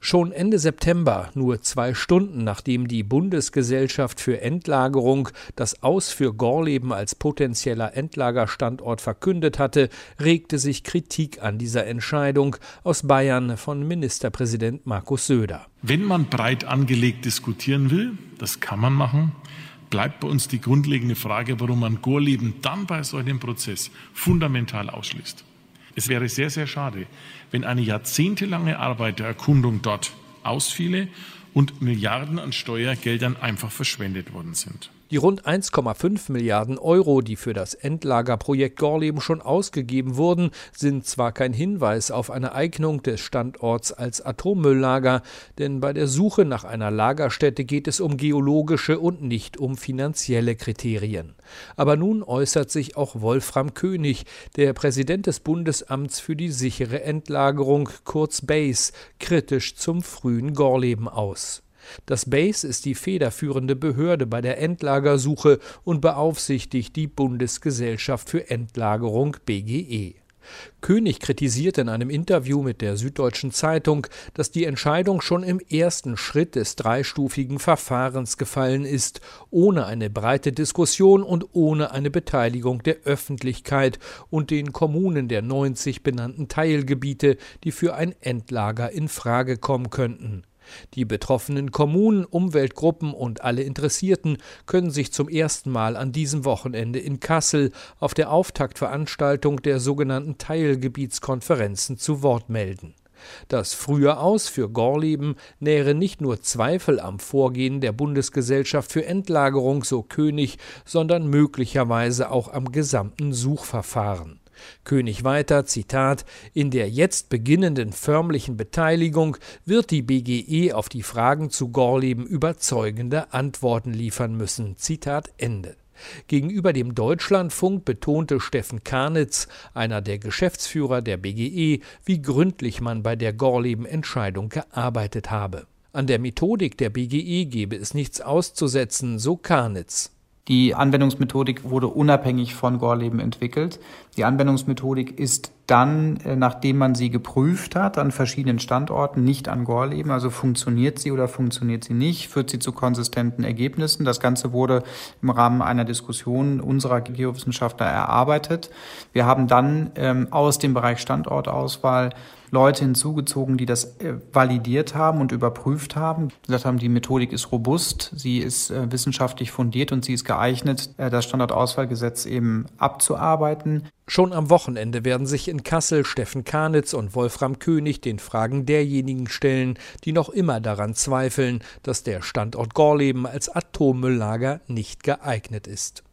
Schon Ende September, nur 2 Stunden nachdem die Bundesgesellschaft für Endlagerung das Aus für Gorleben als potenzieller Endlagerstandort verkündet hatte, regte sich Kritik an dieser Entscheidung aus Bayern von Ministerpräsident Markus Söder. Wenn man breit angelegt diskutieren will, das kann man machen, bleibt bei uns die grundlegende Frage, warum man Gorleben dann bei so einem Prozess fundamental ausschließt. Es wäre sehr, sehr schade, wenn eine jahrzehntelange Arbeit der Erkundung dort ausfiele und Milliarden an Steuergeldern einfach verschwendet worden sind. Die rund 1,5 Milliarden Euro, die für das Endlagerprojekt Gorleben schon ausgegeben wurden, sind zwar kein Hinweis auf eine Eignung des Standorts als Atommülllager, denn bei der Suche nach einer Lagerstätte geht es um geologische und nicht um finanzielle Kriterien. Aber nun äußert sich auch Wolfram König, der Präsident des Bundesamts für die sichere Endlagerung, kurz BASE, kritisch zum frühen Gorleben aus. Das BASE ist die federführende Behörde bei der Endlagersuche und beaufsichtigt die Bundesgesellschaft für Endlagerung BGE. König kritisiert in einem Interview mit der Süddeutschen Zeitung, dass die Entscheidung schon im ersten Schritt des dreistufigen Verfahrens gefallen ist, ohne eine breite Diskussion und ohne eine Beteiligung der Öffentlichkeit und den Kommunen der 90 benannten Teilgebiete, die für ein Endlager in Frage kommen könnten. Die betroffenen Kommunen, Umweltgruppen und alle Interessierten können sich zum ersten Mal an diesem Wochenende in Kassel auf der Auftaktveranstaltung der sogenannten Teilgebietskonferenzen zu Wort melden. Das frühe Aus für Gorleben nähre nicht nur Zweifel am Vorgehen der Bundesgesellschaft für Endlagerung, so König, sondern möglicherweise auch am gesamten Suchverfahren. König weiter, Zitat: In der jetzt beginnenden förmlichen Beteiligung wird die BGE auf die Fragen zu Gorleben überzeugende Antworten liefern müssen. Zitat Ende. Gegenüber dem Deutschlandfunk betonte Steffen Karnitz, einer der Geschäftsführer der BGE, wie gründlich man bei der Gorleben-Entscheidung gearbeitet habe. An der Methodik der BGE gebe es nichts auszusetzen, so Karnitz. Die Anwendungsmethodik wurde unabhängig von Gorleben entwickelt. Die Anwendungsmethodik ist dann, nachdem man sie geprüft hat, an verschiedenen Standorten, nicht an Gorleben, also funktioniert sie oder funktioniert sie nicht, führt sie zu konsistenten Ergebnissen. Das Ganze wurde im Rahmen einer Diskussion unserer Geowissenschaftler erarbeitet. Wir haben dann aus dem Bereich Standortauswahl Leute hinzugezogen, die das validiert haben und überprüft haben. Gesagt haben, die Methodik ist robust, sie ist wissenschaftlich fundiert und sie ist geeignet, das Standortauswahlgesetz eben abzuarbeiten. Schon am Wochenende werden sich in Kassel Steffen Karnitz und Wolfram König den Fragen derjenigen stellen, die noch immer daran zweifeln, dass der Standort Gorleben als Atommülllager nicht geeignet ist.